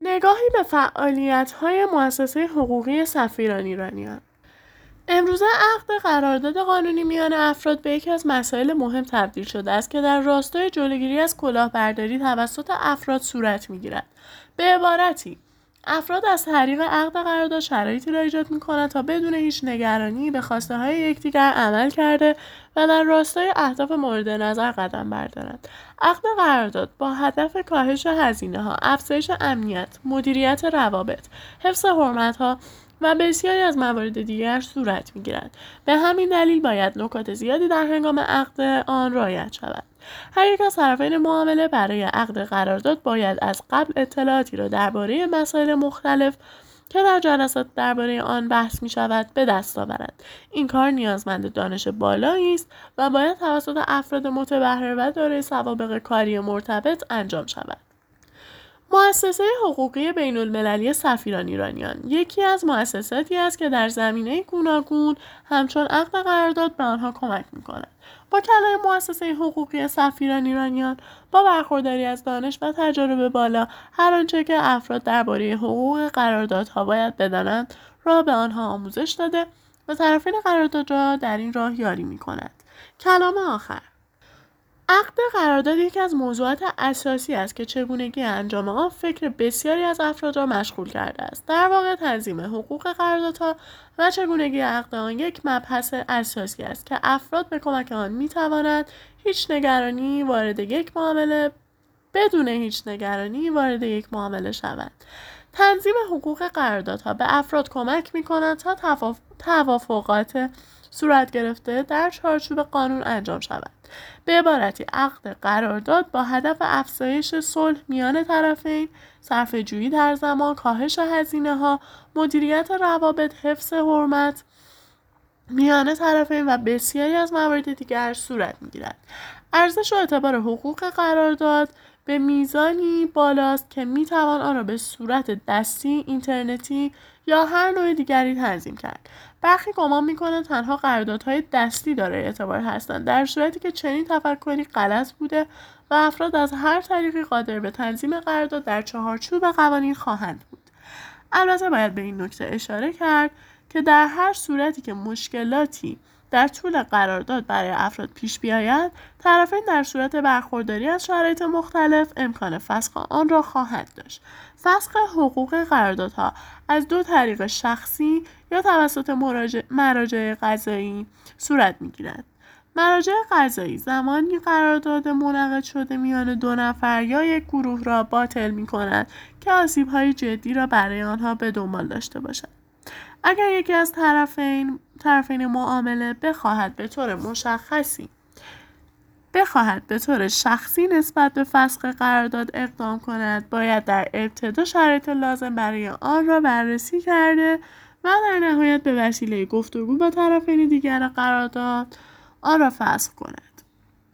نگاهی به فعالیت‌های مؤسسه حقوقی سفیران ایرانیان. امروزه عقد قرارداد قانونی میان افراد به یکی از مسائل مهم تبدیل شده است که در راستای جلوگیری از کلاهبرداری توسط افراد صورت می‌گیرد. به عبارتی، افراد از طریق عقد قرارداد شرایطی را ایجاد می‌کنند تا بدون هیچ نگرانی به خواسته‌های یکدیگر عمل کرده و در راستای اهداف مورد نظر قدم بردارند. عقد قرارداد با هدف کاهش هزینه‌ها، افزایش امنیت، مدیریت روابط، حفظ حرمت‌ها و بسیاری از موارد دیگر صورت می‌گیرد. به همین دلیل باید نکات زیادی در هنگام عقد آن رعایت شود. هر یک از طرفین معامله برای عقد قرارداد باید از قبل اطلاعاتی را درباره مسائل مختلف که در جلسات درباره آن بحث می‌شود به دست آورد. این کار نیازمند دانش بالایی است و باید توسط افراد متبحر و دارای سوابق کاری مرتبط انجام شود. مؤسسه حقوقی بین‌المللی سفیران ایرانیان یکی از مؤسساتی است که در زمینه گوناگون همچون عقد قرارداد به آنها کمک می‌کند. با کلام مؤسسه حقوقی سفیران ایرانیان با برخورداری از دانش و تجربه بالا، هر آنچه که افراد درباره حقوق قراردادها باید بدانند را به آنها آموزش داده و طرفین قرارداد را در این راه یاری می‌کند. کلام آخر: عقد قرارداد یکی از موضوعات اساسی است که چگونگی انجام آن فکر بسیاری از افراد را مشغول کرده است. در واقع تنظیم حقوق قراردادها و چگونگی عقد آن یک مبحث اساسی است که افراد به کمک آن می‌توانند بدون هیچ نگرانی وارد یک معامله شوند. تنظیم حقوق قراردادها به افراد کمک می‌کند تا توافقات صورت گرفته در چارچوب قانون انجام شود. به عبارتی، عقد قرارداد با هدف افزایش صلح میان طرفین، صرفه‌جویی در زمان، کاهش هزینه‌ها، مدیریت روابط، حفظ حرمت میان طرفین و بسیاری از موارد دیگر صورت می‌گیرد. ارزش و اعتبار حقوق قرارداد به میزانی بالاست که میتوان آن را به صورت دستی، اینترنتی یا هر نوع دیگری تنظیم کرد. برخی گمان می‌کنند تنها قراردادهای دستی دارای اعتبار هستند، در صورتی که چنین تفکری غلط بوده و افراد از هر طریقی قادر به تنظیم قرارداد در چارچوب قوانین خواهند بود. البته باید به این نکته اشاره کرد که در هر صورتی که مشکلاتی در طول قرارداد برای افراد پیش بیاید، طرفین در صورت برخورداری از شرایط مختلف امکان فسخ آن را خواهند داشت. فسخ حقوق قراردادها از دو طریق شخصی یا توسط مراجع قضایی صورت می‌گیرد. مراجع قضایی زمانی قرارداد منعقد شده میان دو نفر یا یک گروه را باطل می‌کند که آسیب‌های جدی را برای آنها به دنبال داشته باشد. اگر یکی از طرفین معامله بخواهد به طور شخصی نسبت به فسخ قرارداد اقدام کند، باید در ابتدا شرایط لازم برای آن را بررسی کرده و در نهایت به وسیله گفتگو با طرفین دیگر قرارداد آن را فسخ کند.